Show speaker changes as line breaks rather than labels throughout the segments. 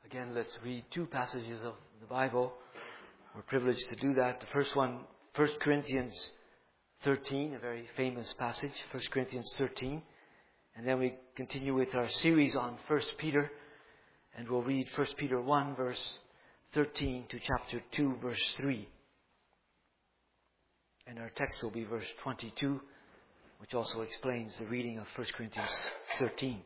Again, let's read two passages of the Bible. We're privileged to do that. The first one, 1 Corinthians 13, a very famous passage, 1 Corinthians 13. And then we continue with our series on 1 Peter. And we'll read 1 Peter 1, verse 13 to chapter 2, verse 3. And our text will be verse 22, which also explains the reading of 1 Corinthians 13.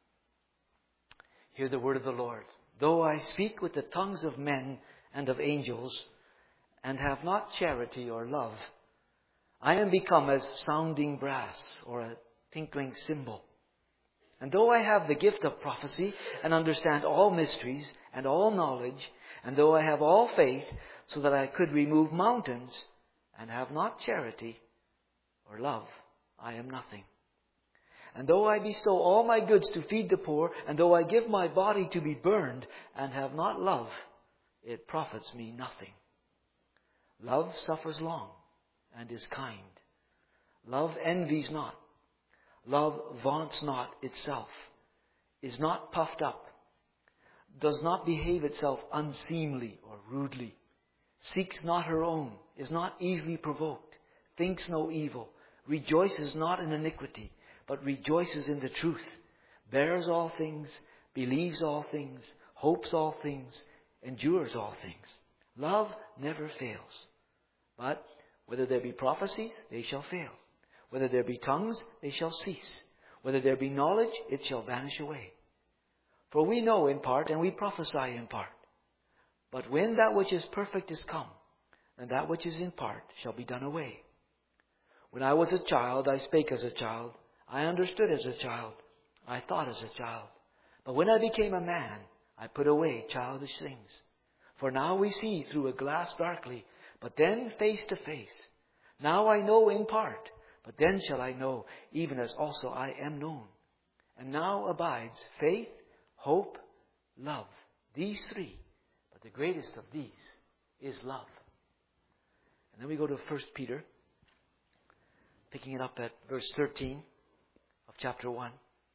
Hear the word of the Lord. Though I speak with the tongues of men and of angels, and have not charity or love, I am become as sounding brass or a tinkling cymbal. And though I have the gift of prophecy and understand all mysteries and all knowledge, and though I have all faith so that I could remove mountains, and have not charity or love, I am nothing. And though I bestow all my goods to feed the poor, and though I give my body to be burned, and have not love, it profits me nothing. Love suffers long and is kind. Love envies not. Love vaunts not itself, is not puffed up, does not behave itself unseemly or rudely, seeks not her own, is not easily provoked, thinks no evil, rejoices not in iniquity, but rejoices in the truth, bears all things, believes all things, hopes all things, endures all things. Love never fails. But whether there be prophecies, they shall fail. Whether there be tongues, they shall cease. Whether there be knowledge, it shall vanish away. For we know in part, and we prophesy in part. But when that which is perfect is come, then that which is in part shall be done away. When I was a child, I spake as a child. I understood as a child. I thought as a child. But when I became a man, I put away childish things. For now we see through a glass darkly, but then face to face. Now I know in part, but then shall I know, even as also I am known. And now abides faith, hope, love. These three. But the greatest of these is love. And then we go to 1 Peter, picking it up at verse 13 of chapter 1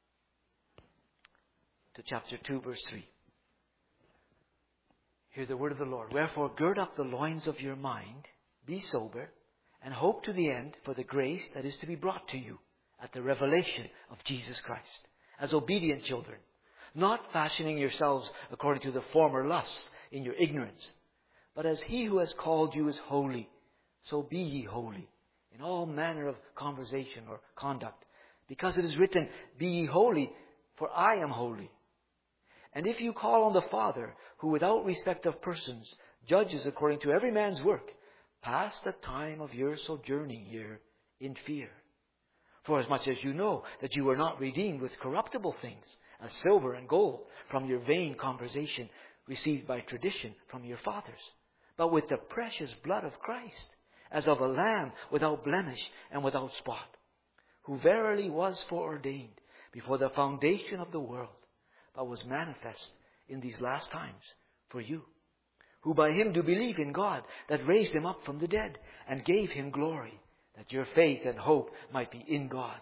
to chapter 2, verse 3. Hear the word of the Lord. Wherefore gird up the loins of your mind, be sober, and hope to the end for the grace that is to be brought to you at the revelation of Jesus Christ, as obedient children, not fashioning yourselves according to the former lusts in your ignorance, but as he who has called you is holy, so be ye holy in all manner of conversation or conduct, because it is written, be ye holy, for I am holy. And if you call on the Father, who without respect of persons judges according to every man's work, pass the time of your sojourning here in fear. For as much as you know that you were not redeemed with corruptible things, as silver and gold, from your vain conversation received by tradition from your fathers, but with the precious blood of Christ, as of a lamb without blemish and without spot, who verily was foreordained before the foundation of the world, but was manifest in these last times for you, who by him do believe in God, that raised him up from the dead, and gave him glory, that your faith and hope might be in God.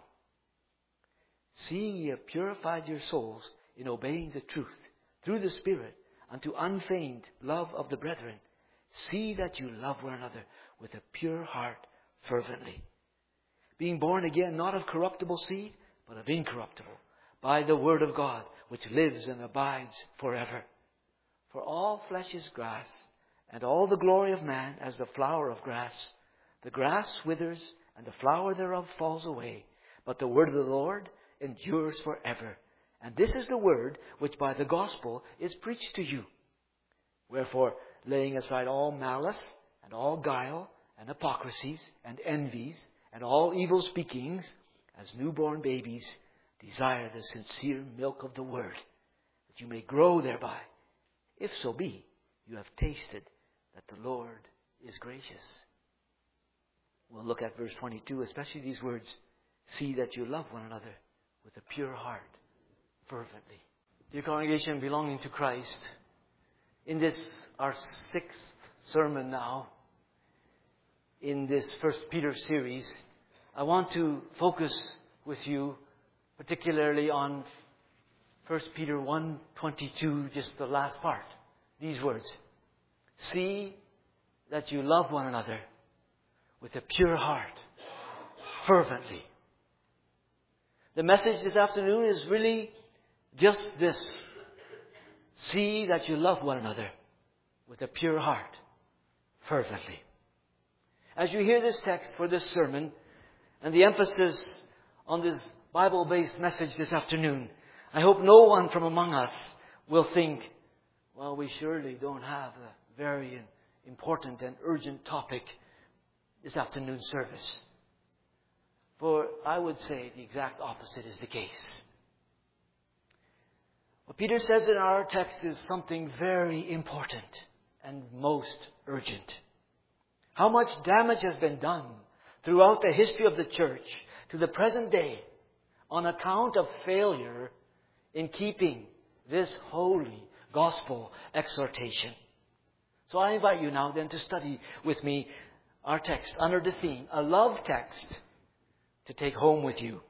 Seeing ye have purified your souls in obeying the truth, through the Spirit, unto unfeigned love of the brethren, see that you love one another with a pure heart fervently, being born again not of corruptible seed, but of incorruptible, by the word of God, which lives and abides forever. For all flesh is grass, and all the glory of man as the flower of grass. The grass withers, and the flower thereof falls away, but the word of the Lord endures forever. And this is the word which by the gospel is preached to you. Wherefore, laying aside all malice, and all guile, and hypocrisies, and envies, and all evil speakings, as newborn babies, desire the sincere milk of the word, that you may grow thereby, if so be you have tasted that the Lord is gracious. We'll look at verse 22, especially these words, see that you love one another with a pure heart, fervently. Dear congregation belonging to Christ, in this, our 6th sermon now, in this 1 Peter series, I want to focus with you particularly on 1 Peter 1:22, just the last part. These words. See that you love one another with a pure heart, fervently. The message this afternoon is really just this. See that you love one another with a pure heart, fervently. As you hear this text for this sermon and the emphasis on this Bible-based message this afternoon, I hope no one from among us will think, well, we surely don't have a very important and urgent topic this afternoon service. For I would say the exact opposite is the case. What Peter says in our text is something very important and most urgent. How much damage has been done throughout the history of the church to the present day on account of failure in keeping this holy gospel exhortation. So I invite you now then to study with me our text under the theme, a love text to take home with you.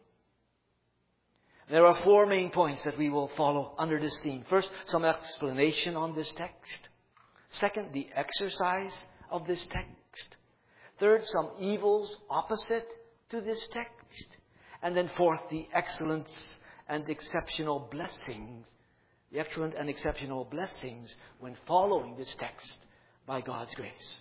There are 4 main points that we will follow under this theme. First, some explanation on this text. Second, the exercise of this text. Third, some evils opposite to this text. And then fourth, the excellence and exceptional blessings. The excellent and exceptional blessings when following this text by God's grace.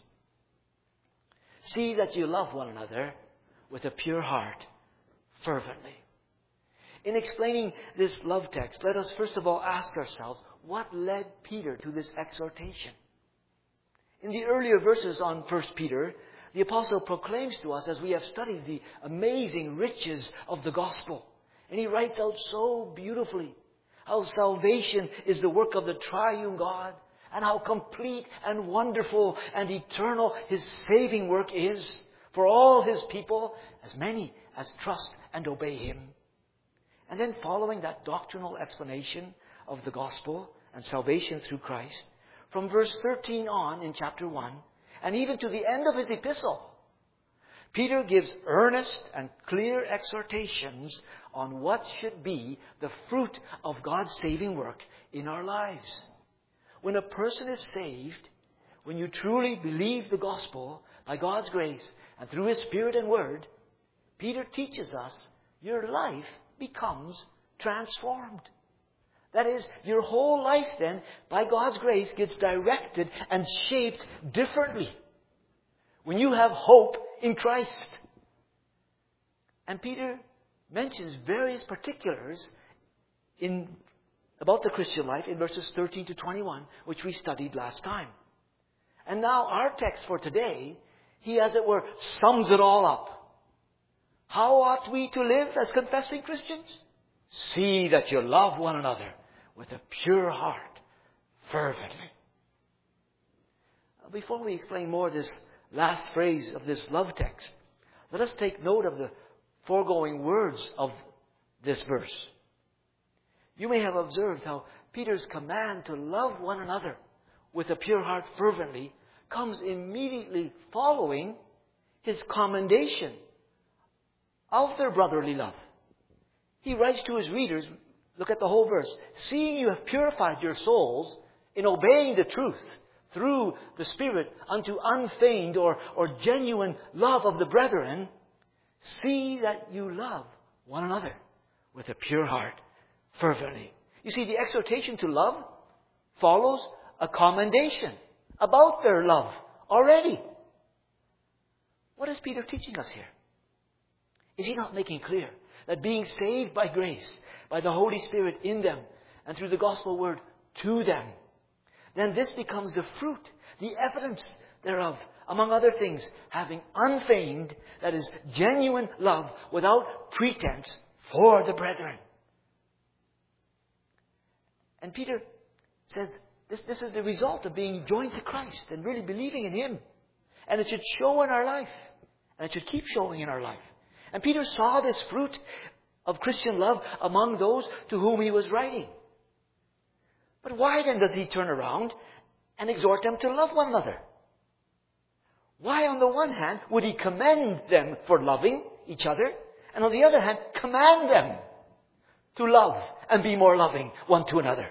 See that you love one another with a pure heart, fervently. In explaining this love text, let us first of all ask ourselves, what led Peter to this exhortation? In the earlier verses on 1 Peter, the apostle proclaims to us, as we have studied the amazing riches of the gospel, and he writes out so beautifully how salvation is the work of the triune God, and how complete and wonderful and eternal His saving work is for all His people, as many as trust and obey Him. And then following that doctrinal explanation of the gospel and salvation through Christ, from verse 13 on in chapter 1, and even to the end of his epistle, Peter gives earnest and clear exhortations on what should be the fruit of God's saving work in our lives. When a person is saved, when you truly believe the gospel by God's grace and through His Spirit and Word, Peter teaches us your life becomes transformed. That is, your whole life then, by God's grace, gets directed and shaped differently when you have hope in Christ. And Peter mentions various particulars about the Christian life in verses 13 to 21, which we studied last time. And now our text for today, he, as it were, sums it all up. How ought we to live as confessing Christians? See that you love one another with a pure heart, fervently. Before we explain more this last phrase of this love text, let us take note of the foregoing words of this verse. You may have observed how Peter's command to love one another with a pure heart fervently comes immediately following his commendation of their brotherly love. He writes to his readers, look at the whole verse, seeing you have purified your souls in obeying the truth through the Spirit unto unfeigned or genuine love of the brethren, see that you love one another with a pure heart fervently. You see, the exhortation to love follows a commendation about their love already. What is Peter teaching us here? Is he not making clear that being saved by grace, by the Holy Spirit in them, and through the gospel word to them, then this becomes the fruit, the evidence thereof, among other things, having unfeigned, that is, genuine love without pretense for the brethren. And Peter says this is the result of being joined to Christ and really believing in Him. And it should show in our life. And it should keep showing in our life. And Peter saw this fruit of Christian love among those to whom he was writing. But why then does he turn around and exhort them to love one another? Why, on the one hand, would he commend them for loving each other, and on the other hand, command them to love and be more loving one to another?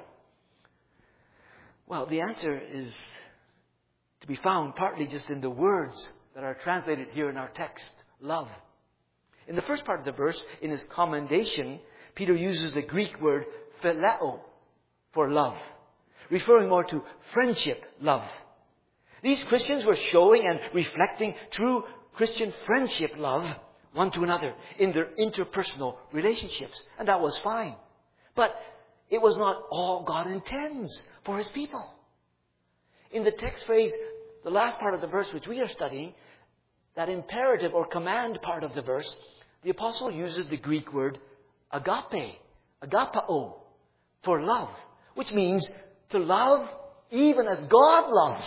Well, the answer is to be found partly just in the words that are translated here in our text. Love. In the first part of the verse, in his commendation, Peter uses the Greek word phileo for love, referring more to friendship love. These Christians were showing and reflecting true Christian friendship love one to another in their interpersonal relationships. And that was fine. But it was not all God intends for His people. In the text phrase, the last part of the verse which we are studying, that imperative or command part of the verse, the apostle uses the Greek word agape, agapao, for love, which means to love even as God loves.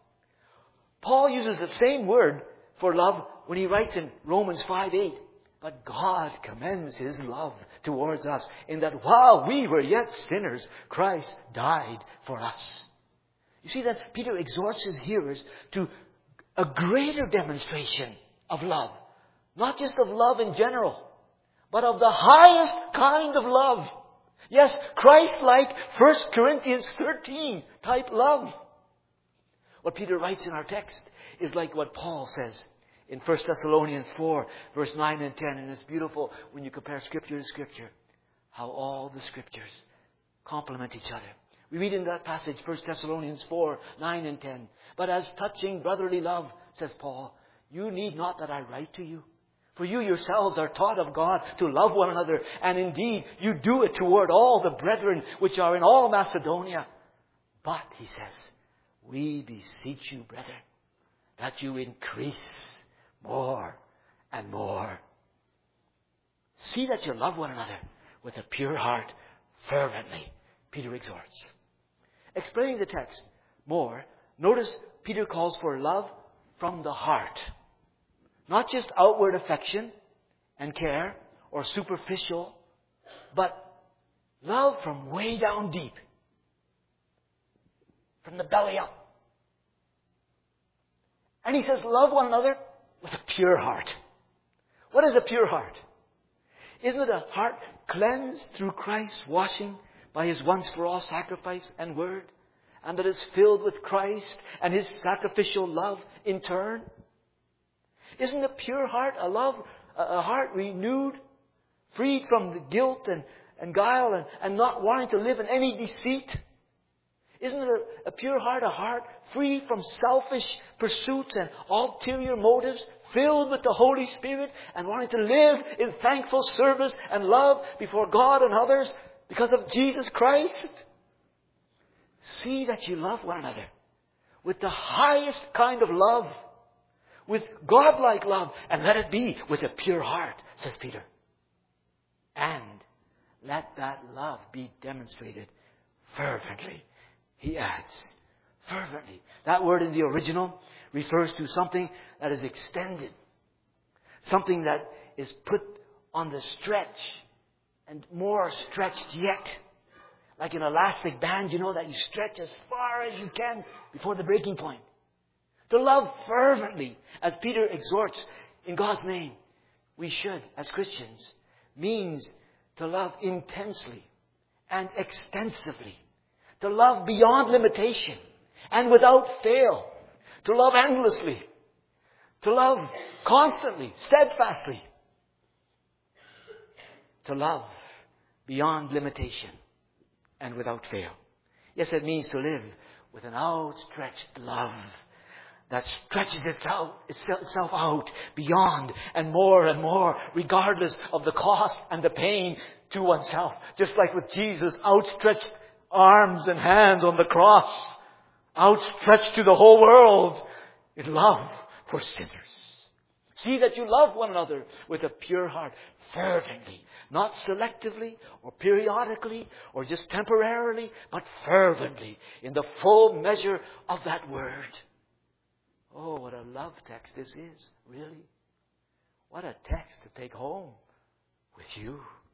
Paul uses the same word for love when he writes in Romans 5:8. But God commends His love towards us in that while we were yet sinners, Christ died for us. You see that Peter exhorts his hearers to a greater demonstration of love. Not just of love in general, but of the highest kind of love. Yes, Christ-like 1 Corinthians 13 type love. What Peter writes in our text is like what Paul says in 1 Thessalonians 4, verse 9 and 10. And it's beautiful when you compare Scripture to Scripture, how all the Scriptures complement each other. We read in that passage, 1 Thessalonians 4, 9 and 10. But as touching brotherly love, says Paul, you need not that I write to you. For you yourselves are taught of God to love one another. And indeed, you do it toward all the brethren which are in all Macedonia. But, he says, we beseech you, brethren, that you increase more and more. See that you love one another with a pure heart fervently, Peter exhorts. Explaining the text more, notice Peter calls for love from the heart. Not just outward affection and care or superficial, but love from way down deep. From the belly up. And he says, love one another with a pure heart. What is a pure heart? Isn't it a heart cleansed through Christ's washing by His once-for-all sacrifice and word? And that is filled with Christ and His sacrificial love in turn? Isn't a pure heart a heart renewed, freed from the guilt and guile and not wanting to live in any deceit? Isn't a pure heart a heart free from selfish pursuits and ulterior motives, filled with the Holy Spirit and wanting to live in thankful service and love before God and others because of Jesus Christ? See that you love one another with the highest kind of love, with God-like love, and let it be with a pure heart, says Peter. And let that love be demonstrated fervently. He adds, fervently. That word in the original refers to something that is extended. Something that is put on the stretch and more stretched yet. Like an elastic band, that you stretch as far as you can before the breaking point. To love fervently, as Peter exhorts in God's name, we should, as Christians, means to love intensely and extensively. To love beyond limitation and without fail. To love endlessly. To love constantly, steadfastly. To love beyond limitation and without fail. Yes, it means to live with an outstretched love that stretches itself out beyond and more, regardless of the cost and the pain to oneself. Just like with Jesus' outstretched arms and hands on the cross, outstretched to the whole world in love for sinners. See that you love one another with a pure heart, fervently, not selectively or periodically or just temporarily, but fervently in the full measure of that word. Oh, what a love text this is, really. What a text to take home with you.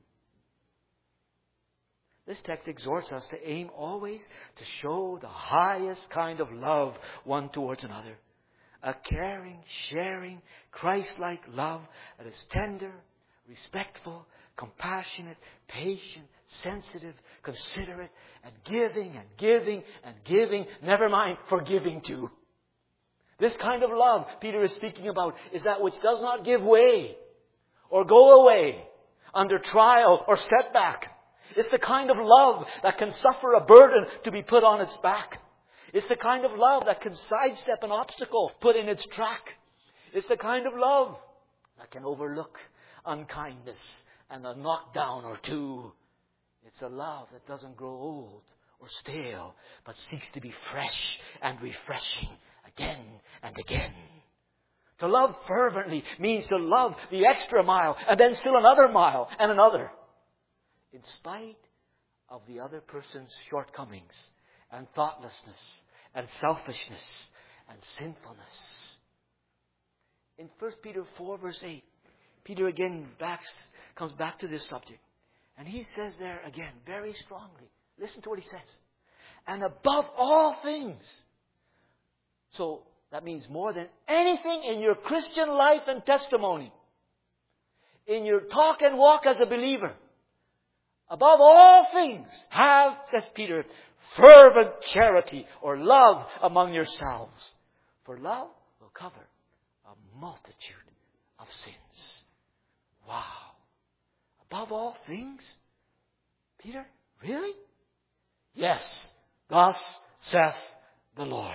This text exhorts us to aim always to show the highest kind of love one towards another. A caring, sharing, Christ-like love that is tender, respectful, compassionate, patient, sensitive, considerate, and giving, never mind forgiving too. This kind of love Peter is speaking about is that which does not give way or go away under trial or setback. It's the kind of love that can suffer a burden to be put on its back. It's the kind of love that can sidestep an obstacle put in its track. It's the kind of love that can overlook unkindness and a knockdown or two. It's a love that doesn't grow old or stale, but seeks to be fresh and refreshing again and again. To love fervently means to love the extra mile and then still another mile and another, in spite of the other person's shortcomings and thoughtlessness and selfishness and sinfulness. In 1 Peter 4 verse 8, Peter again comes back to this subject. And he says there again, very strongly, listen to what he says. And above all things. So that means more than anything in your Christian life and testimony, in your talk and walk as a believer, above all things, have, says Peter, fervent charity or love among yourselves. For love will cover a multitude of sins. Wow. Above all things? Peter, really? Yes. Thus saith the Lord.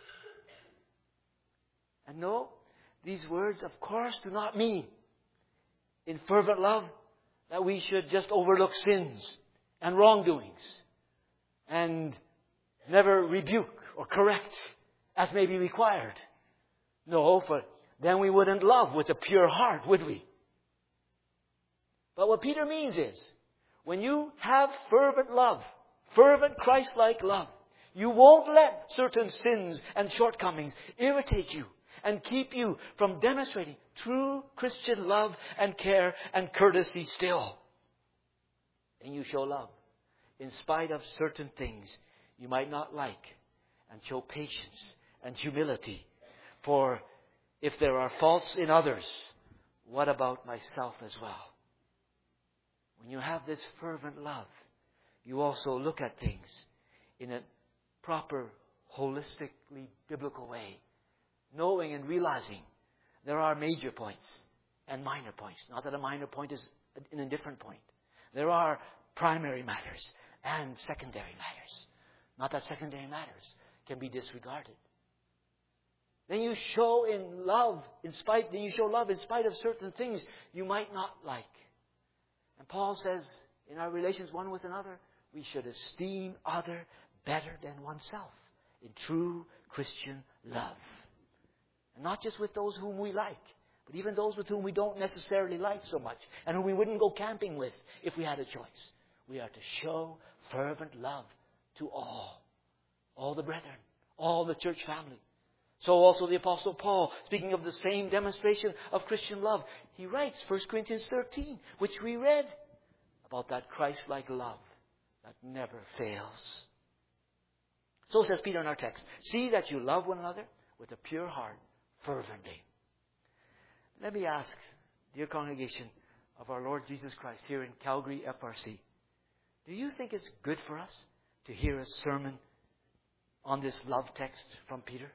And no, these words, of course, do not mean in fervent love that we should just overlook sins and wrongdoings and never rebuke or correct as may be required. No, for then we wouldn't love with a pure heart, would we? But what Peter means is, when you have fervent love, fervent Christ-like love, you won't let certain sins and shortcomings irritate you and keep you from demonstrating true Christian love and care and courtesy still. And you show love in spite of certain things you might not like, and show patience and humility. For if there are faults in others, what about myself as well? When you have this fervent love, you also look at things in a proper, holistically biblical way, knowing and realizing there are major points and minor points. Not that a minor point is an indifferent point. There are primary matters and secondary matters. Not that secondary matters can be disregarded. Then you show love in spite of certain things you might not like. And Paul says, in our relations one with another, we should esteem other better than oneself in true Christian love. And not just with those whom we like, but even those with whom we don't necessarily like so much, and whom we wouldn't go camping with if we had a choice. We are to show fervent love to all the brethren, all the church family. So also the Apostle Paul, speaking of the same demonstration of Christian love, he writes 1 Corinthians 13, which we read, about that Christ-like love that never fails. So says Peter in our text, see that you love one another with a pure heart, fervently. Let me ask, dear congregation of our Lord Jesus Christ here in Calgary FRC, do you think it's good for us to hear a sermon on this love text from Peter?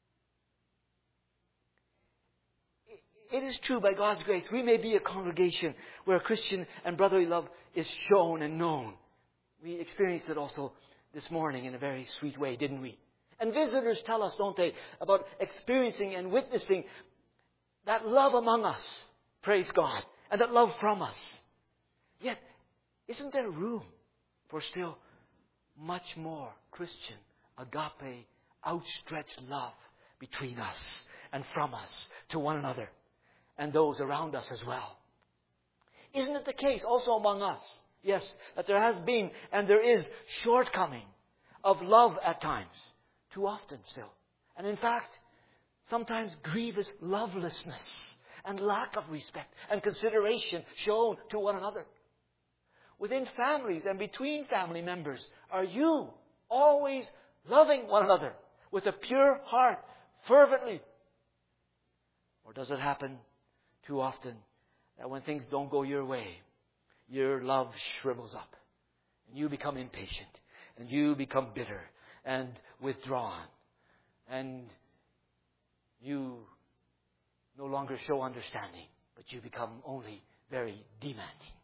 It is true, by God's grace, we may be a congregation where Christian and brotherly love is shown and known. We experienced it also this morning in a very sweet way, didn't we? And visitors tell us, don't they, about experiencing and witnessing that love among us, praise God, and that love from us. Yet, isn't there room for still much more Christian, agape, outstretched love between us and from us to one another and those around us as well? Isn't it the case also among us, yes, that there has been and there is shortcoming of love at times, too often still. And in fact, sometimes grievous lovelessness and lack of respect and consideration shown to one another. Within families and between family members, are you always loving one another with a pure heart, fervently? Or does it happen too often that when things don't go your way, your love shrivels up. And you become impatient. And you become bitter and withdrawn. And you no longer show understanding, but you become only very demanding.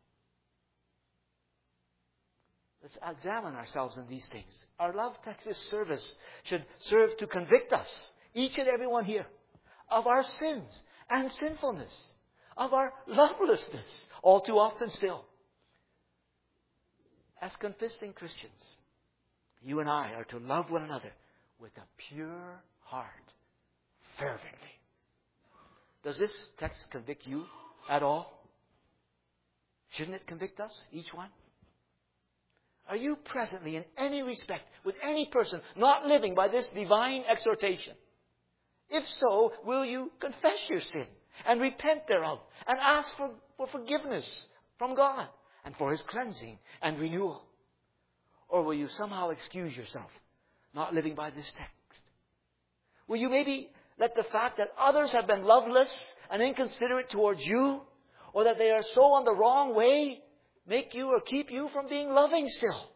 Let's examine ourselves in these things. Our Love Texas service should serve to convict us, each and every one here, of our sins and sinfulness, of our lovelessness, all too often still. As confessing Christians, you and I are to love one another with a pure heart, fervently. Does this text convict you at all? Shouldn't it convict us, each one? Are you presently, in any respect, with any person not living by this divine exhortation? If so, will you confess your sin and repent thereof and ask for forgiveness from God and for His cleansing and renewal? Or will you somehow excuse yourself, not living by this text? Will you maybe let the fact that others have been loveless and inconsiderate towards you, or that they are so on the wrong way, make you or keep you from being loving still,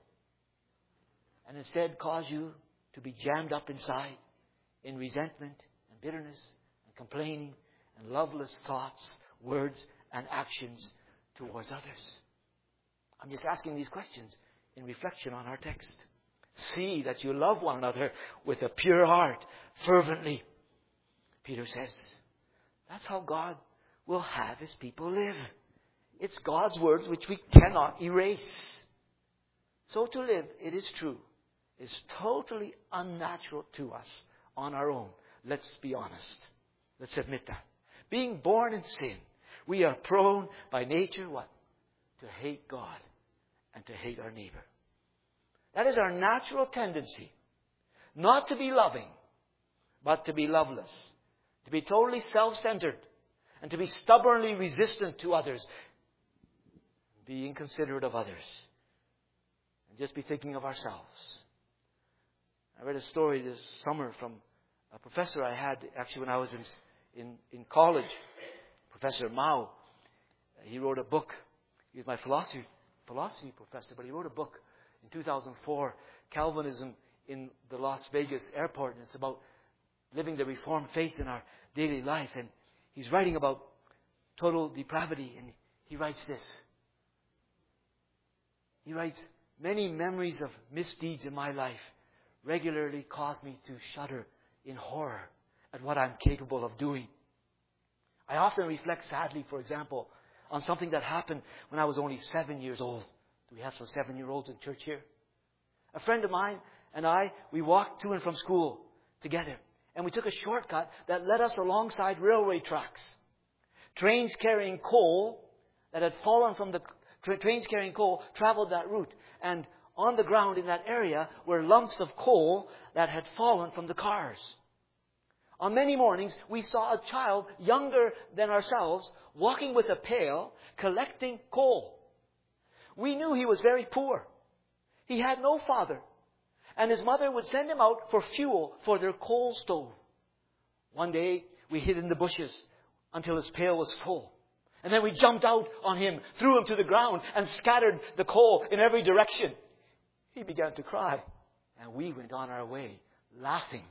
and instead cause you to be jammed up inside in resentment and bitterness and complaining and loveless thoughts, words, and actions towards others? I'm just asking these questions in reflection on our text. See that you love one another with a pure heart, fervently. Peter says, that's how God will have His people live. It's God's words which we cannot erase. So to live, it is true, is totally unnatural to us on our own. Let's be honest. Let's admit that. Being born in sin, we are prone by nature, what? To hate God and to hate our neighbor. That is our natural tendency. Not to be loving, but to be loveless. To be totally self-centered and to be stubbornly resistant to others. Be inconsiderate of others. And just be thinking of ourselves. I read a story this summer from a professor I had actually when I was in college. Professor Mao. He wrote a book. He was my philosophy professor, but he wrote a book in 2004, Calvinism in the Las Vegas airport. And it's about living the Reformed faith in our daily life. And he's writing about total depravity. And he writes this. He writes, many memories of misdeeds in my life regularly cause me to shudder in horror at what I'm capable of doing. I often reflect sadly, for example, on something that happened when I was only 7 years old. Do we have some 7-year-olds in church here? A friend of mine and I, we walked to and from school together. And we took a shortcut that led us alongside railway tracks. Trains carrying coal that had fallen from the... Trains carrying coal traveled that route. And on the ground in that area were lumps of coal that had fallen from the cars. On many mornings, we saw a child younger than ourselves walking with a pail, collecting coal. We knew he was very poor. He had no father. And his mother would send him out for fuel for their coal stove. One day, we hid in the bushes until his pail was full. And then we jumped out on him, threw him to the ground, and scattered the coal in every direction. He began to cry. And we went on our way, laughing.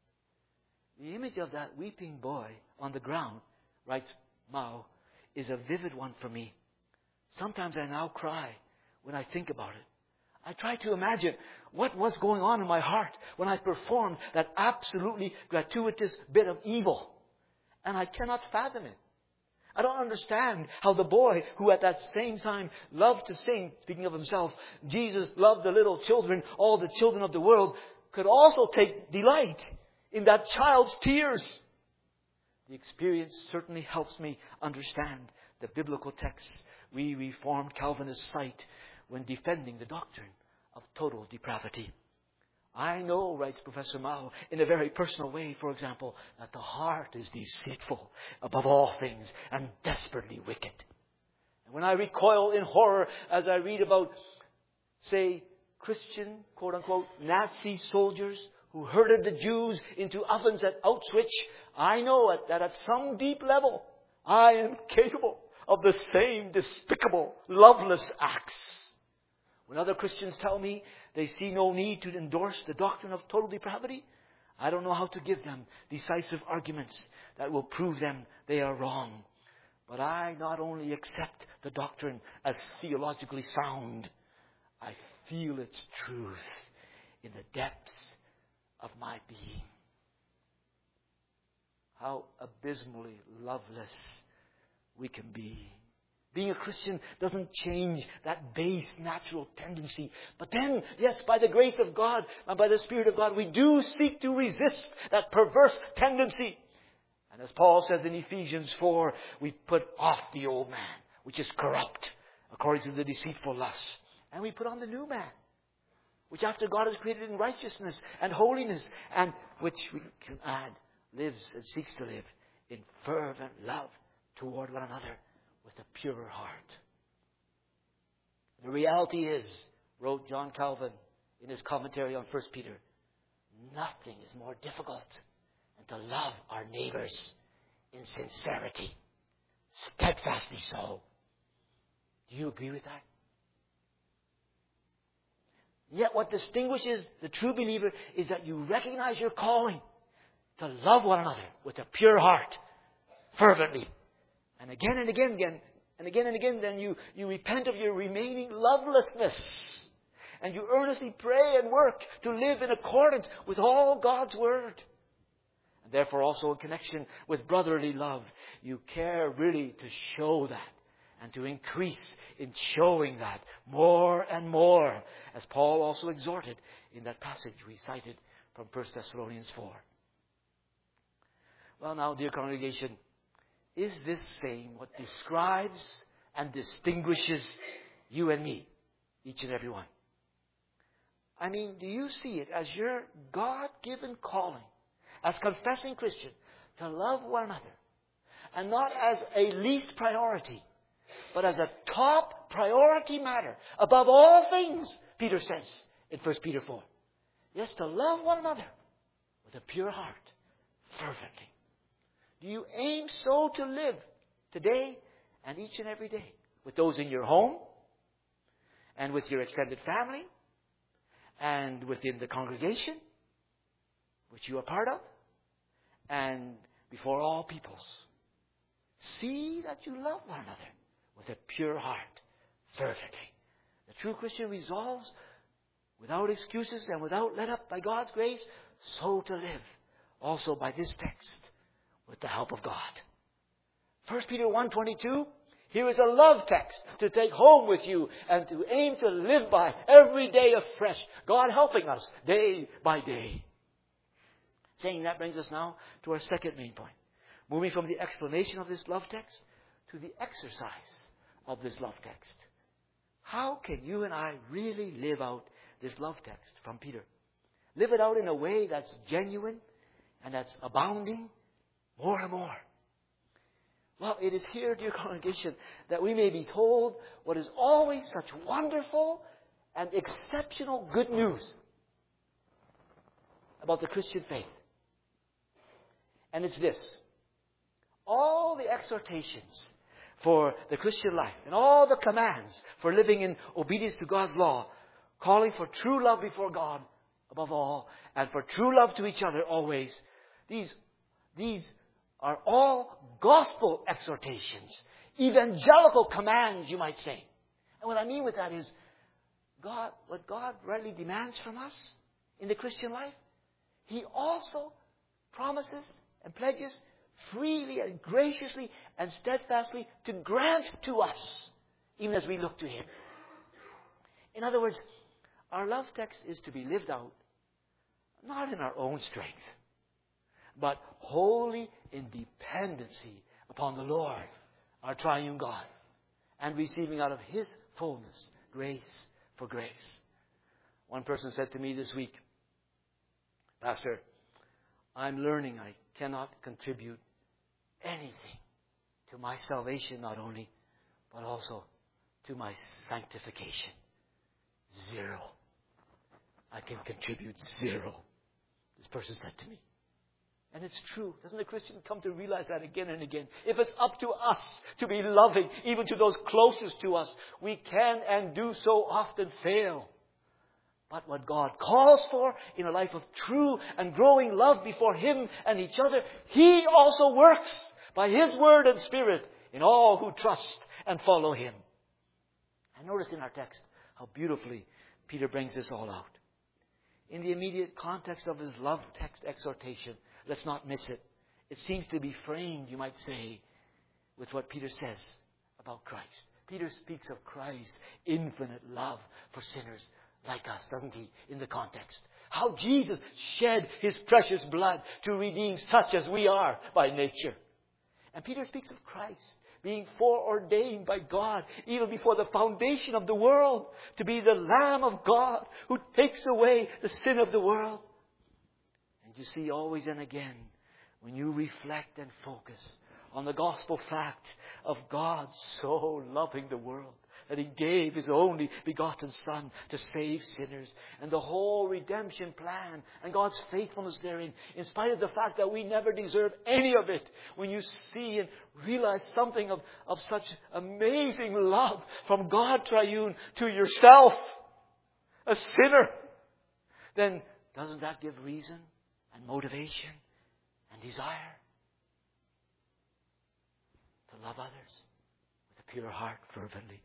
The image of that weeping boy on the ground, writes Mao, is a vivid one for me. Sometimes I now cry when I think about it. I try to imagine what was going on in my heart when I performed that absolutely gratuitous bit of evil. And I cannot fathom it. I don't understand how the boy who at that same time loved to sing, speaking of himself, Jesus loved the little children, all the children of the world, could also take delight in that child's tears. The experience certainly helps me understand the biblical texts we Reformed Calvinists cite when defending the doctrine of total depravity. I know, writes Professor Mao, in a very personal way, for example, that the heart is deceitful above all things and desperately wicked. And when I recoil in horror as I read about, say, Christian, quote-unquote, Nazi soldiers who herded the Jews into ovens at Auschwitz, I know that at some deep level, I am capable of the same despicable, loveless acts. When other Christians tell me they see no need to endorse the doctrine of total depravity, I don't know how to give them decisive arguments that will prove them they are wrong. But I not only accept the doctrine as theologically sound, I feel its truth in the depths of my being. How abysmally loveless we can be. Being a Christian doesn't change that base natural tendency. But then, yes, by the grace of God and by the Spirit of God, we do seek to resist that perverse tendency. And as Paul says in Ephesians 4, we put off the old man, which is corrupt, according to the deceitful lust. And we put on the new man, which after God has created in righteousness and holiness, and which we can add, lives and seeks to live in fervent love toward one another with a pure heart. The reality is, wrote John Calvin in his commentary on 1 Peter, nothing is more difficult than to love our neighbors in sincerity, steadfastly so. Do you agree with that? Yet what distinguishes the true believer is that you recognize your calling to love one another with a pure heart, fervently. And again and again, then you repent of your remaining lovelessness. And you earnestly pray and work to live in accordance with all God's Word. And therefore also in connection with brotherly love, you care really to show that and to increase in showing that more and more, as Paul also exhorted in that passage we cited from 1 Thessalonians 4. Well now, dear congregation, is this saying what describes and distinguishes you and me, each and every one? I mean, do you see it as your God-given calling, as confessing Christian, to love one another, and not as a least priority, but as a top priority matter, above all things, Peter says in 1 Peter 4. Yes, to love one another with a pure heart, fervently. Do you aim so to live today and each and every day with those in your home and with your extended family and within the congregation which you are part of and before all peoples? See that you love one another with a pure heart, fervently. The true Christian resolves, without excuses and without let up by God's grace, so to live. Also by this text, with the help of God. 1 Peter 1:22, here is a love text to take home with you and to aim to live by every day afresh. God helping us day by day. Saying that brings us now to our second main point. Moving from the explanation of this love text to the exercise of this love text. How can you and I really live out this love text from Peter? Live it out in a way that's genuine and that's abounding more and more. Well, it is here, dear congregation, that we may be told what is always such wonderful and exceptional good news about the Christian faith. And it's this. All the exhortations for the Christian life and all the commands for living in obedience to God's law, calling for true love before God above all and for true love to each other always, these are all gospel exhortations, evangelical commands, you might say. And what I mean with that is, what God rightly demands from us in the Christian life, He also promises and pledges freely and graciously and steadfastly to grant to us, even as we look to Him. In other words, our love text is to be lived out, not in our own strength, but wholly in dependency upon the Lord, our triune God, and receiving out of His fullness grace for grace. One person said to me this week, Pastor, I'm learning I cannot contribute anything to my salvation not only, but also to my sanctification. 0. I can contribute 0. This person said to me. And it's true. Doesn't the Christian come to realize that again and again? If it's up to us to be loving, even to those closest to us, we can and do so often fail. But what God calls for in a life of true and growing love before Him and each other, He also works by His Word and Spirit in all who trust and follow Him. And notice in our text how beautifully Peter brings this all out. In the immediate context of his love text exhortation, let's not miss it. It seems to be framed, you might say, with what Peter says about Christ. Peter speaks of Christ's infinite love for sinners like us, doesn't he, in the context? How Jesus shed His precious blood to redeem such as we are by nature. And Peter speaks of Christ being foreordained by God even before the foundation of the world to be the Lamb of God who takes away the sin of the world. And you see, always and again, when you reflect and focus on the gospel fact of God so loving the world, that He gave His only begotten Son to save sinners, and the whole redemption plan and God's faithfulness therein, in spite of the fact that we never deserve any of it, when you see and realize something of such amazing love from God Triune to yourself, a sinner, then doesn't that give reason and motivation and desire to love others with a pure heart fervently?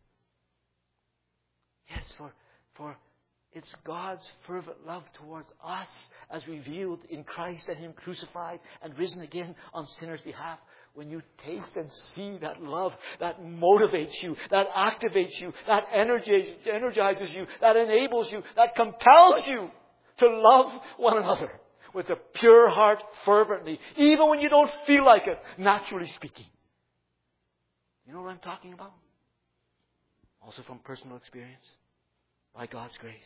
Yes, for it's God's fervent love towards us as revealed in Christ and Him crucified and risen again on sinners' behalf. When you taste and see that love, that motivates you, that activates you, that energizes you, that enables you, that compels you to love one another with a pure heart fervently, even when you don't feel like it, naturally speaking. You know what I'm talking about? Also from personal experience, by God's grace.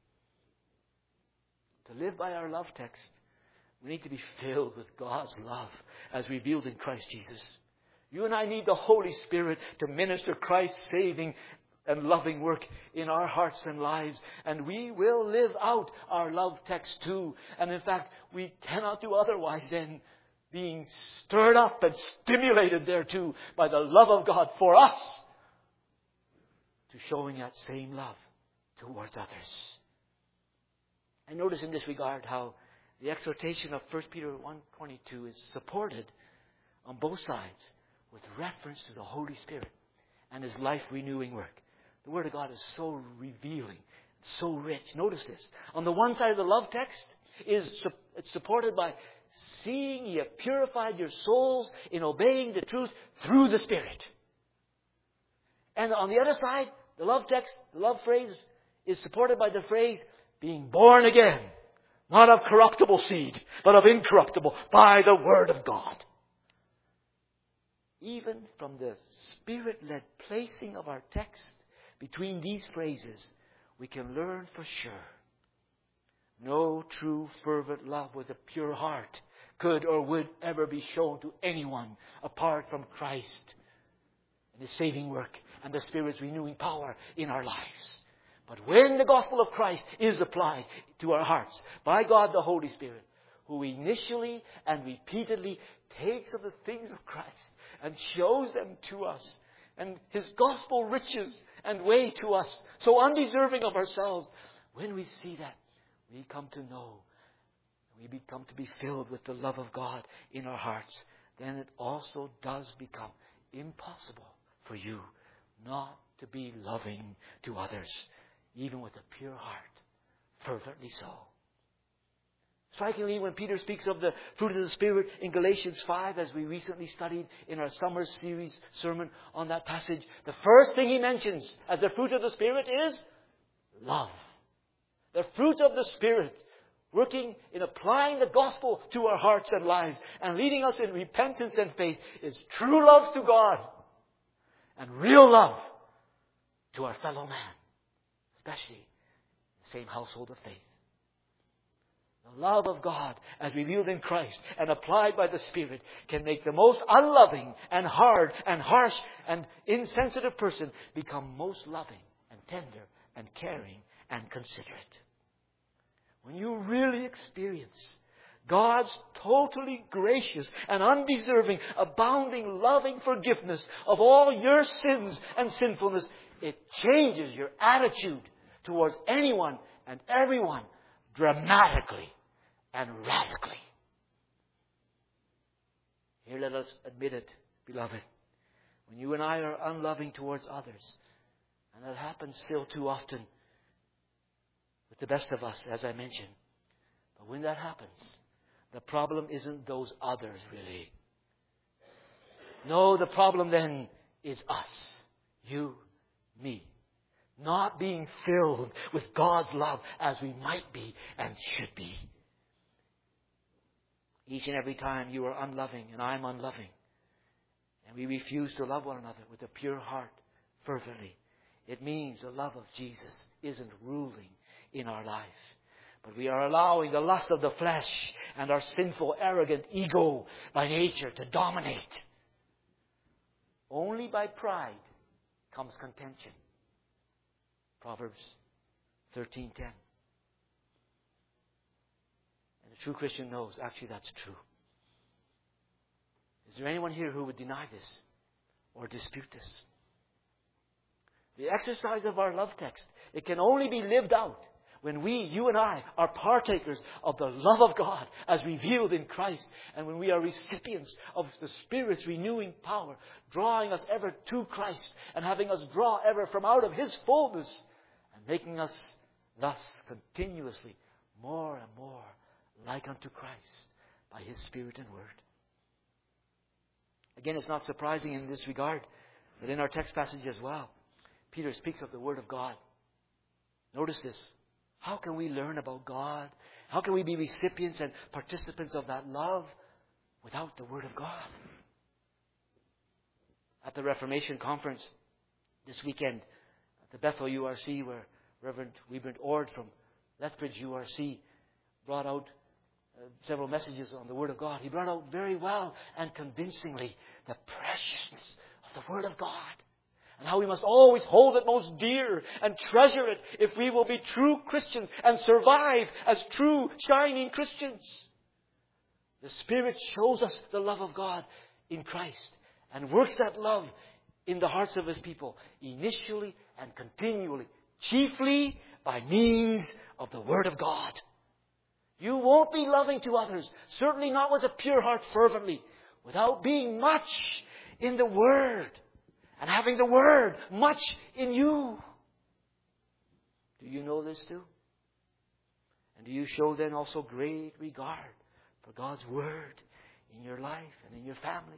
To live by our love text, we need to be filled with God's love as revealed in Christ Jesus. You and I need the Holy Spirit to minister Christ's saving and loving work in our hearts and lives. And we will live out our love text too. And in fact, we cannot do otherwise than being stirred up and stimulated thereto by the love of God for us, to showing that same love towards others. And notice in this regard how the exhortation of 1 Peter 1:22 is supported on both sides with reference to the Holy Spirit and His life-renewing work. The Word of God is so revealing, so rich. Notice this. On the one side of the love text, it's supported by seeing ye have purified your souls in obeying the truth through the Spirit. And on the other side, the love text, the love phrase, is supported by the phrase, being born again, not of corruptible seed, but of incorruptible, by the Word of God. Even from the Spirit-led placing of our text between these phrases, we can learn for sure no true fervent love with a pure heart could or would ever be shown to anyone apart from Christ and His saving work and the Spirit's renewing power in our lives. But when the gospel of Christ is applied to our hearts by God the Holy Spirit, who initially and repeatedly takes of the things of Christ and shows them to us, and His gospel riches and way to us, so undeserving of ourselves, when we see that, we come to know, we become to be filled with the love of God in our hearts, then it also does become impossible for you not to be loving to others, even with a pure heart, fervently so. Strikingly, when Peter speaks of the fruit of the Spirit in Galatians 5, as we recently studied in our summer series sermon on that passage, the first thing he mentions as the fruit of the Spirit is love. The fruit of the Spirit, working in applying the gospel to our hearts and lives and leading us in repentance and faith, is true love to God and real love to our fellow man, especially the same household of faith. The love of God, as revealed in Christ and applied by the Spirit, can make the most unloving and hard and harsh and insensitive person become most loving and tender and caring and considerate. When you really experience God's totally gracious and undeserving, abounding, loving forgiveness of all your sins and sinfulness, it changes your attitude towards anyone and everyone dramatically and radically. Here, let us admit it, beloved. When you and I are unloving towards others, and that happens still too often with the best of us, as I mentioned. But when that happens, the problem isn't those others, really. No, the problem then is us. You, me. Not being filled with God's love as we might be and should be. Each and every time you are unloving and I am unloving, and we refuse to love one another with a pure heart, fervently, it means the love of Jesus isn't ruling in our life. But we are allowing the lust of the flesh and our sinful, arrogant ego by nature to dominate. Only by pride comes contention. Proverbs 13:10. And a true Christian knows actually that's true. Is there anyone here who would deny this or dispute this? The exercise of our love text, it can only be lived out when we, you and I, are partakers of the love of God as revealed in Christ, and when we are recipients of the Spirit's renewing power, drawing us ever to Christ and having us draw ever from out of His fullness and making us thus continuously more and more like unto Christ by His Spirit and Word. Again, it's not surprising in this regard that in our text passage as well, Peter speaks of the Word of God. Notice this. How can we learn about God? How can we be recipients and participants of that love without the Word of God? At the Reformation Conference this weekend at the Bethel URC, where Reverend Ord from Lethbridge URC brought out several messages on the Word of God. He brought out very well and convincingly the preciousness of the Word of God. And how we must always hold it most dear and treasure it if we will be true Christians and survive as true, shining Christians. The Spirit shows us the love of God in Christ and works that love in the hearts of His people initially and continually, chiefly by means of the Word of God. You won't be loving to others, certainly not with a pure heart fervently, without being much in the Word. And having the Word much in you. Do you know this too? And do you show then also great regard for God's Word in your life and in your family?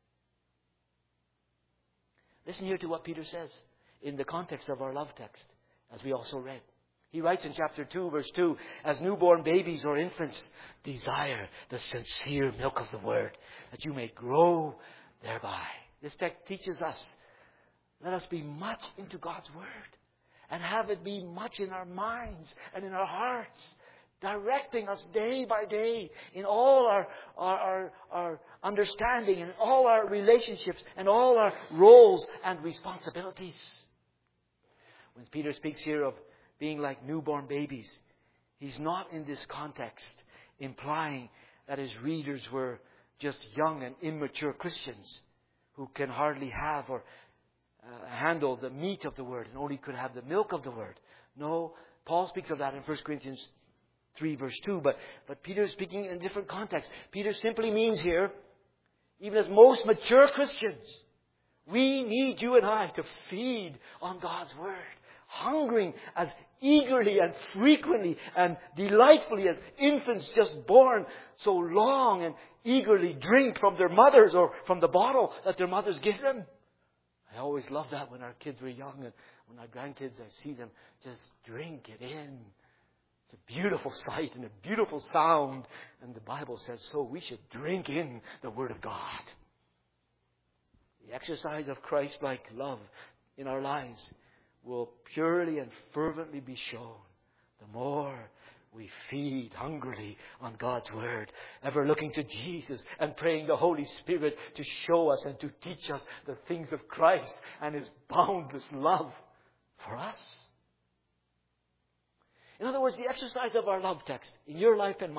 Listen here to what Peter says in the context of our love text, as we also read. He writes in chapter 2, verse 2, as newborn babies or infants desire the sincere milk of the Word, that you may grow thereby. This text teaches us, let us be much into God's Word and have it be much in our minds and in our hearts, directing us day by day in all our understanding and all our relationships and all our roles and responsibilities. When Peter speaks here of being like newborn babies, he's not in this context implying that his readers were just young and immature Christians who can hardly have or handle the meat of the Word and only could have the milk of the Word. No, Paul speaks of that in 1 Corinthians 3 verse 2, but Peter is speaking in a different context. Peter simply means here, even as most mature Christians, we need you and I to feed on God's Word, hungering as eagerly and frequently and delightfully as infants just born so long and eagerly drink from their mothers or from the bottle that their mothers give them. I always loved that when our kids were young, and when our grandkids, I see them just drink it in. It's a beautiful sight and a beautiful sound. And the Bible says so. We should drink in the Word of God. The exercise of Christ-like love in our lives will purely and fervently be shown the more we feed hungrily on God's Word, ever looking to Jesus and praying the Holy Spirit to show us and to teach us the things of Christ and His boundless love for us. In other words, the exercise of our love text in your life and mine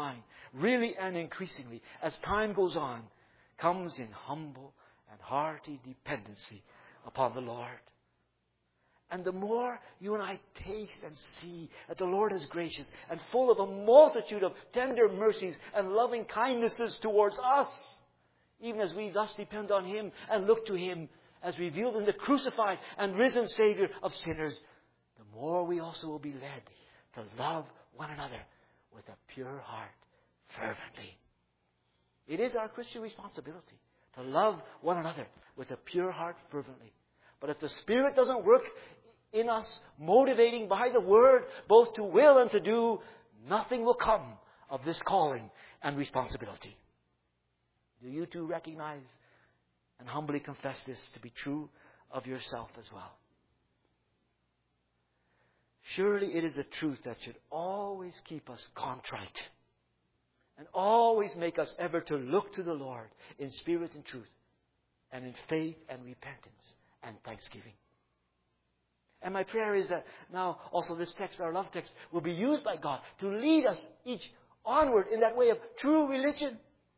really and increasingly, as time goes on, comes in humble and hearty dependency upon the Lord. And the more you and I taste and see that the Lord is gracious and full of a multitude of tender mercies and loving kindnesses towards us, even as we thus depend on Him and look to Him as revealed in the crucified and risen Savior of sinners, the more we also will be led to love one another with a pure heart fervently. It is our Christian responsibility to love one another with a pure heart fervently. But if the Spirit doesn't work in us, motivating by the Word, both to will and to do, nothing will come of this calling and responsibility. Do you too recognize and humbly confess this to be true of yourself as well? Surely it is a truth that should always keep us contrite and always make us ever to look to the Lord in spirit and truth and in faith and repentance and thanksgiving. And my prayer is that now also this text, our love text, will be used by God to lead us each onward in that way of true religion.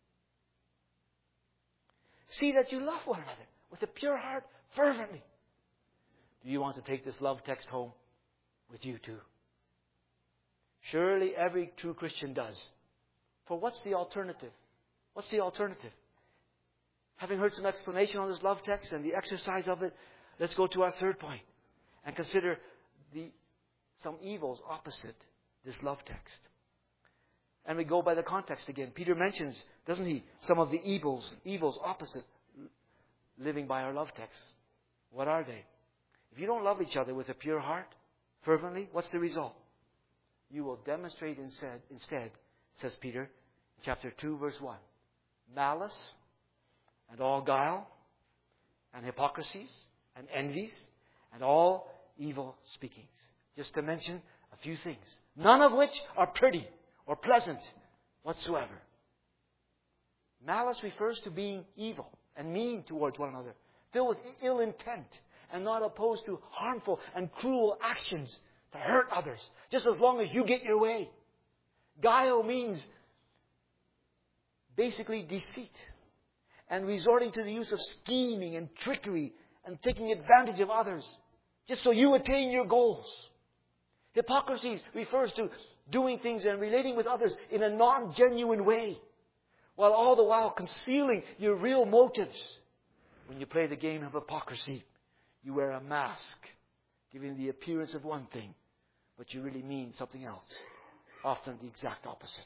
See that you love one another with a pure heart fervently. Do you want to take this love text home with you too? Surely every true Christian does. For what's the alternative? What's the alternative? Having heard some explanation on this love text and the exercise of it, let's go to our third point and consider some evils opposite this love text. And we go by the context again. Peter mentions, doesn't he, some of the evils opposite living by our love text. What are they? If you don't love each other with a pure heart, fervently, what's the result? You will demonstrate instead, says Peter, chapter 2, verse 1, malice and all guile and hypocrisies and envies and all evil speakings. Just to mention a few things, none of which are pretty or pleasant whatsoever. Malice refers to being evil and mean towards one another, filled with ill intent, and not opposed to harmful and cruel actions to hurt others, just as long as you get your way. Guile means basically deceit and resorting to the use of scheming and trickery and taking advantage of others, just so you attain your goals. Hypocrisy refers to doing things and relating with others in a non-genuine way, while all the while concealing your real motives. When you play the game of hypocrisy, you wear a mask, giving the appearance of one thing, but you really mean something else, often the exact opposite.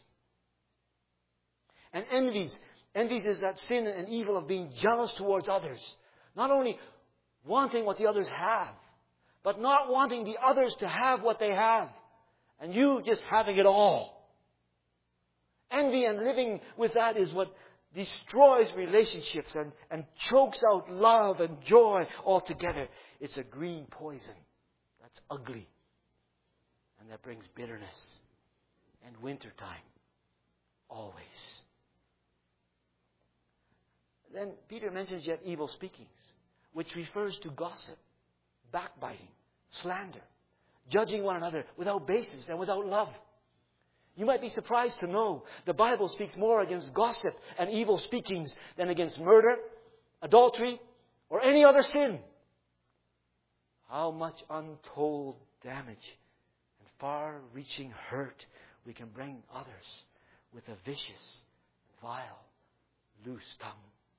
And envies. Envies is that sin and evil of being jealous towards others. Not only wanting what the others have, but not wanting the others to have what they have, and you just having it all. Envy and living with that is what destroys relationships and chokes out love and joy altogether. It's a green poison that's ugly and that brings bitterness and wintertime always. Then Peter mentions yet evil speakings, which refers to gossip, backbiting, slander, judging one another without basis and without love. You might be surprised to know the Bible speaks more against gossip and evil speakings than against murder, adultery, or any other sin. How much untold damage and far-reaching hurt we can bring others with a vicious, vile, loose tongue.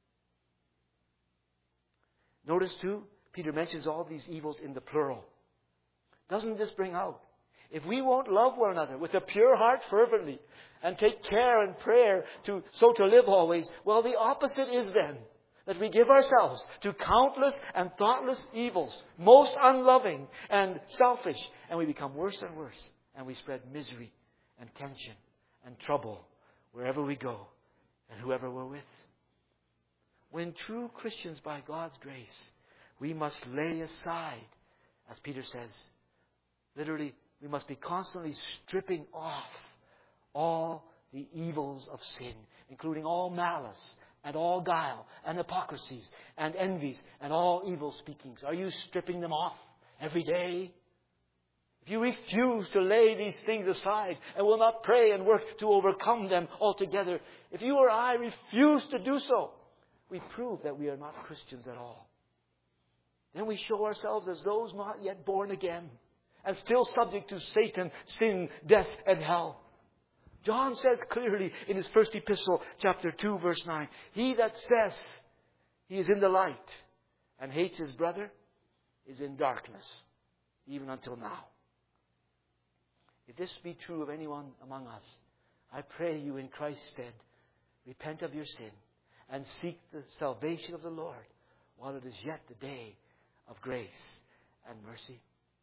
Notice too, Peter mentions all these evils in the plural. Doesn't this bring out? If we won't love one another with a pure heart fervently and take care and prayer to live always, well, the opposite is then that we give ourselves to countless and thoughtless evils, most unloving and selfish, and we become worse and worse, and we spread misery and tension and trouble wherever we go and whoever we're with. When true Christians, by God's grace, we must lay aside, as Peter says, literally, we must be constantly stripping off all the evils of sin, including all malice and all guile and hypocrisies and envies and all evil speakings. Are you stripping them off every day? if you refuse to lay these things aside and will not pray and work to overcome them altogether, if you or I refuse to do so, we prove that we are not Christians at all. Then we show ourselves as those not yet born again and still subject to Satan, sin, death, and hell. John says clearly in his first epistle, chapter 2, verse 9, he that says he is in the light and hates his brother is in darkness, even until now. If this be true of anyone among us, I pray you in Christ's stead, repent of your sin and seek the salvation of the Lord while it is yet the day of grace and mercy.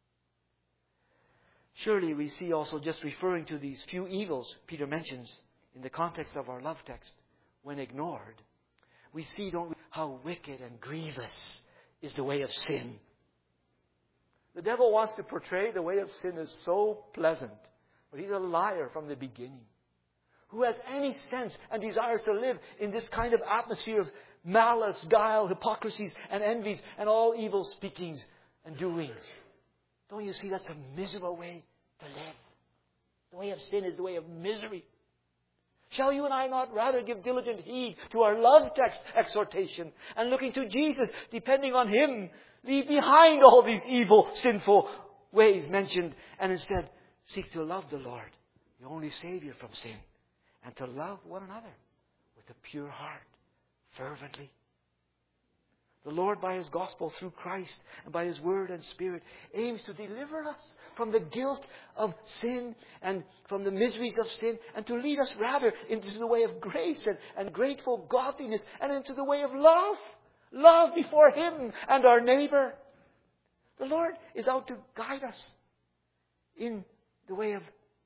Surely we see also, just referring to these few evils Peter mentions in the context of our love text, when ignored, we see, don't we, how wicked and grievous is the way of sin. The devil wants to portray the way of sin as so pleasant, but he's a liar from the beginning. Who has any sense and desires to live in this kind of atmosphere of malice, guile, hypocrisies, and envies, and all evil speakings and doings? Don't you see that's a miserable way to live? The way of sin is the way of misery. Shall you and I not rather give diligent heed to our love text exhortation and looking to Jesus, depending on Him, leave behind all these evil, sinful ways mentioned, and instead seek to love the Lord, the only Savior from sin, and to love one another with a pure heart, fervently? The Lord, by His gospel through Christ and by His word and Spirit, aims to deliver us from the guilt of sin and from the miseries of sin, and to lead us rather into the way of grace and grateful godliness, and into the way of love. Love before Him and our neighbor. The Lord is out to guide us in the way of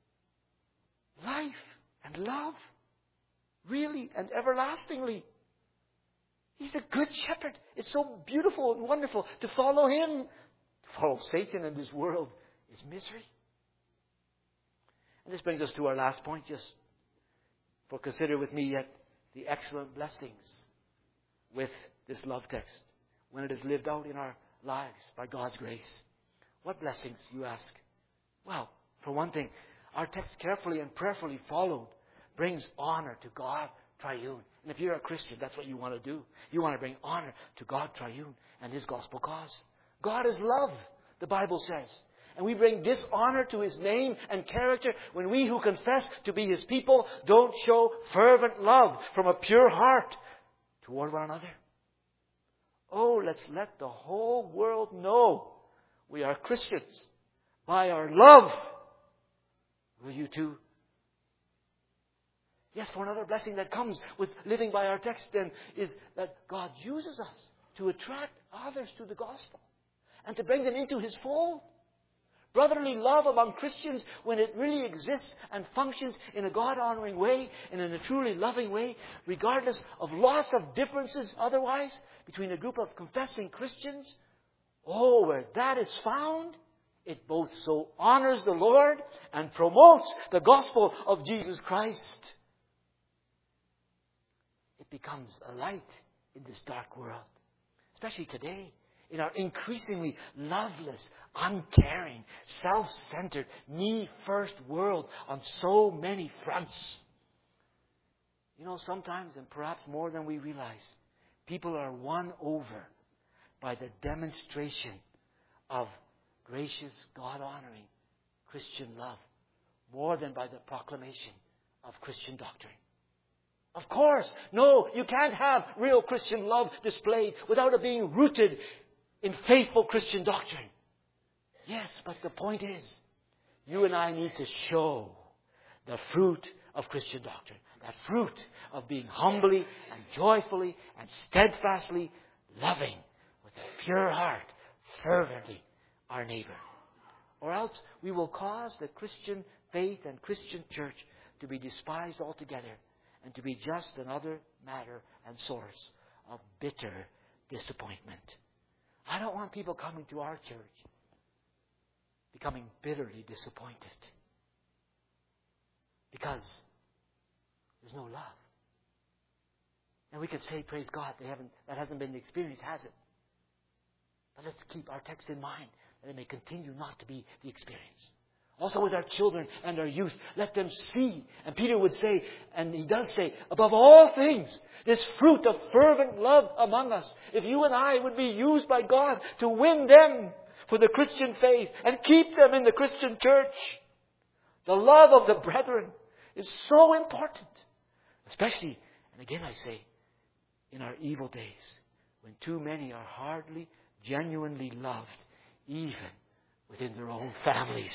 life and love, really and everlastingly. He's a good shepherd. It's so beautiful and wonderful to follow Him. To follow Satan and his world is misery. And this brings us to our last point. Just for consider with me yet the excellent blessings with this love text when it is lived out in our lives by God's grace. What blessings, you ask? Well, for one thing, our text carefully and prayerfully followed brings honor to God triune. And if you're a Christian, that's what you want to do. You want to bring honor to God triune and His gospel cause. God is love, the Bible says. And we bring dishonor to His name and character when we who confess to be His people don't show fervent love from a pure heart toward one another. Oh, let's let the whole world know we are Christians by our love. Will you too? Yes, for another blessing that comes with living by our text then is that God uses us to attract others to the gospel and to bring them into His fold. Brotherly love among Christians, when it really exists and functions in a God-honoring way and in a truly loving way, regardless of lots of differences otherwise between a group of confessing Christians, oh, where that is found, it both so honors the Lord and promotes the gospel of Jesus Christ. It becomes a light in this dark world, especially today, in our increasingly loveless, uncaring, self-centered, me-first world on so many fronts. You know, sometimes, and perhaps more than we realize, people are won over by the demonstration of gracious, God-honoring Christian love more than by the proclamation of Christian doctrine. Of course, no, you can't have real Christian love displayed without it being rooted in faithful Christian doctrine. Yes, but the point is, you and I need to show the fruit of Christian doctrine. That fruit of being humbly and joyfully and steadfastly loving with a pure heart, fervently, our neighbor. Or else we will cause the Christian faith and Christian church to be despised altogether and to be just another matter and source of bitter disappointment. I don't want people coming to our church becoming bitterly disappointed because there's no love. And we could say, praise God, that hasn't been the experience, has it? But let's keep our text in mind. and it may continue not to be the experience. Also with our children and our youth, let them see. And Peter would say, and he does say, above all things, this fruit of fervent love among us. If you and I would be used by God to win them for the Christian faith and keep them in the Christian church. The love of the brethren is so important. Especially, and again I say, in our evil days, when too many are hardly genuinely loved, even within their own families.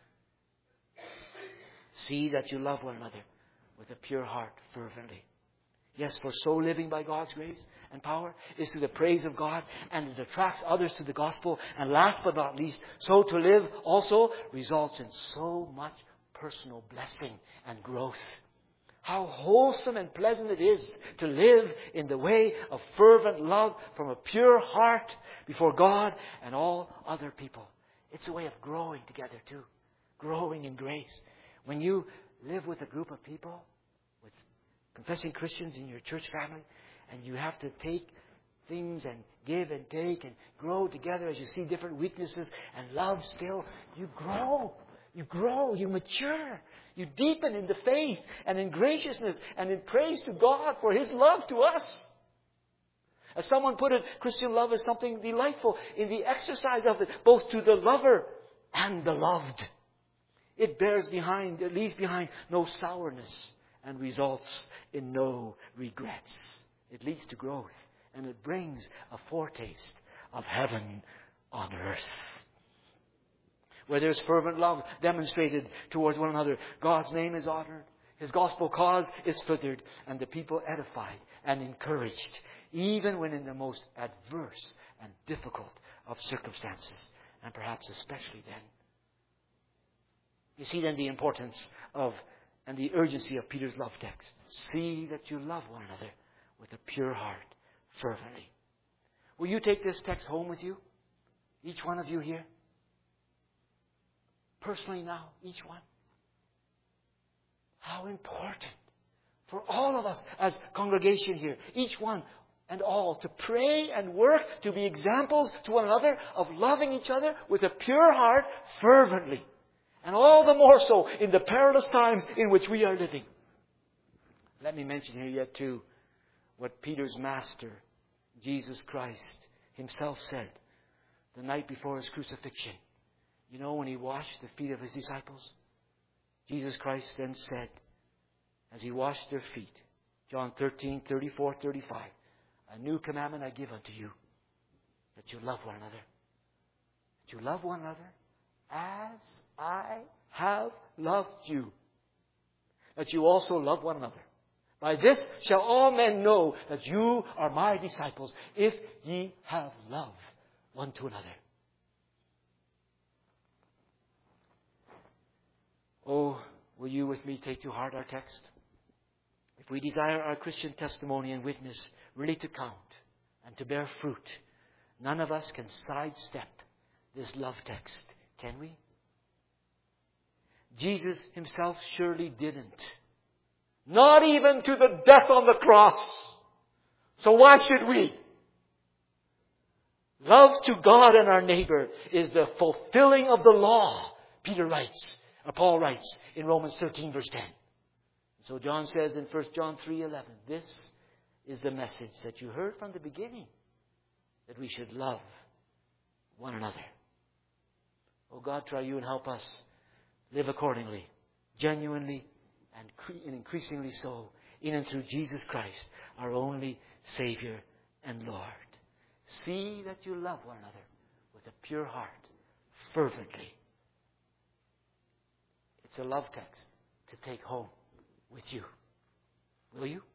See that you love one another with a pure heart fervently. Yes, for so living by God's grace and power is to the praise of God, and it attracts others to the gospel. And last but not least, so to live also results in so much personal blessing and growth. How wholesome and pleasant it is to live in the way of fervent love from a pure heart before God and all other people. It's a way of growing together too. Growing in grace. When you live with a group of people, with confessing Christians in your church family, and you have to take things and give and take and grow together as you see different weaknesses and love still, you grow. You grow, you mature, you deepen in the faith and in graciousness and in praise to God for His love to us. As someone put it, Christian love is something delightful in the exercise of it, both to the lover and the loved. It leaves behind no sourness and results in no regrets. It leads to growth, and it brings a foretaste of heaven on earth. Where there's fervent love demonstrated towards one another, God's name is honored, His gospel cause is furthered, and the people edified and encouraged, even when in the most adverse and difficult of circumstances, and perhaps especially then. You see then the importance of and the urgency of Peter's love text. See that you love one another with a pure heart, fervently. Will you take this text home with you? Each one of you here? Personally now, each one. How important for all of us as congregation here, each one and all, to pray and work to be examples to one another of loving each other with a pure heart fervently. And all the more so in the perilous times in which we are living. Let me mention here yet too what Peter's master, Jesus Christ, Himself said the night before His crucifixion. You know, when He washed the feet of His disciples, Jesus Christ then said, as He washed their feet, John 13, 34, 35, a new commandment I give unto you, that you love one another. That you love one another as I have loved you. That you also love one another. By this shall all men know that you are my disciples, if ye have love one to another. Oh, will you with me take to heart our text? If we desire our Christian testimony and witness really to count and to bear fruit, none of us can sidestep this love text, can we? Jesus Himself surely didn't. Not even to the death on the cross. So why should we? Love to God and our neighbor is the fulfilling of the law, Paul writes in Romans 13 verse 10. So John says in 1 John 3:11, this is the message that you heard from the beginning, that we should love one another. Oh God, try you and help us live accordingly, genuinely and increasingly so, in and through Jesus Christ, our only Savior and Lord. See that you love one another with a pure heart, fervently. It's a love text to take home with you. Will you?